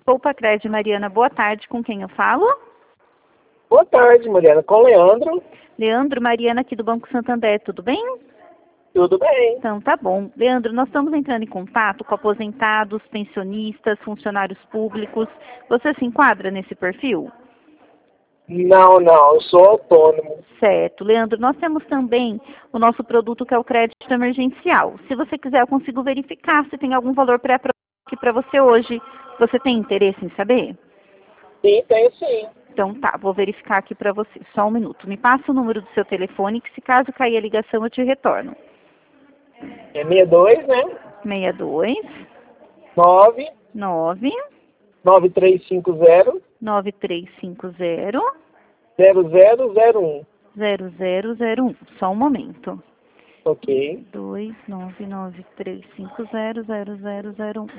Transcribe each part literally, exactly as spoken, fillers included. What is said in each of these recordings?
Poupa Crédito, Mariana, boa tarde. Com quem eu falo? Boa tarde, Mariana. Com o Leandro. Leandro, Mariana aqui do Banco Santander, tudo bem? Tudo bem. Então, tá bom. Leandro, nós estamos entrando em contato com aposentados, pensionistas, funcionários públicos. Você se enquadra nesse perfil? Não, não. Eu sou autônomo. Certo. Leandro, nós temos também o nosso produto que é o crédito emergencial. Se você quiser, eu consigo verificar se tem algum valor pré-aprovado aqui para você hoje. Você tem interesse em saber? Sim, tenho sim. Então tá, vou verificar aqui para você. Só um minuto. Me passa o número do seu telefone, que se caso cair a ligação, eu te retorno. É sessenta e dois, né? seis dois nove nove nove três cinco zero nove três cinco zero zero zero zero um. zero zero zero um. Só um momento. Ok. dois nove nove três cinco zero zero zero zero um.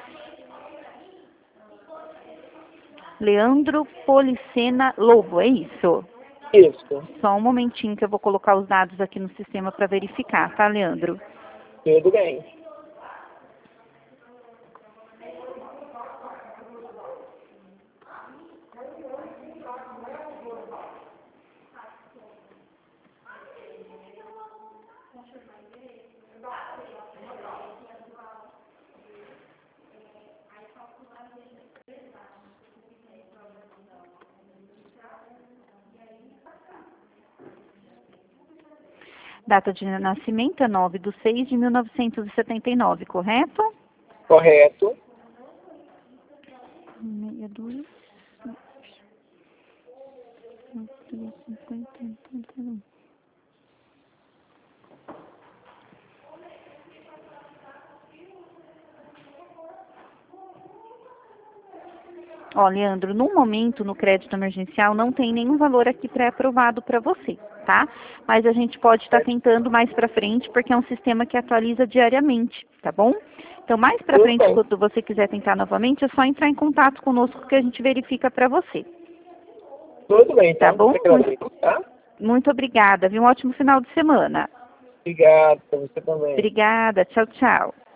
Leandro Policena Lobo, é isso? Isso. Só um momentinho que eu vou colocar os dados aqui no sistema para verificar, tá, Leandro? Tudo bem. Data de nascimento é nove de seis de mil novecentos e setenta e nove, correto? Correto. sessenta e dois, cinquenta. Ó, Leandro, no momento, no crédito emergencial, não tem nenhum valor aqui pré-aprovado para você, tá? Mas a gente pode estar tentando mais para frente, porque é um sistema que atualiza diariamente, tá bom? Então, mais para frente, bem. quando você quiser tentar novamente, é só entrar em contato conosco que a gente verifica para você. Tudo bem, Tá então. bom? Você agradeço, tá? Muito obrigada, viu? Um ótimo final de semana. Obrigado. Pra você também. Obrigada. Tchau, tchau.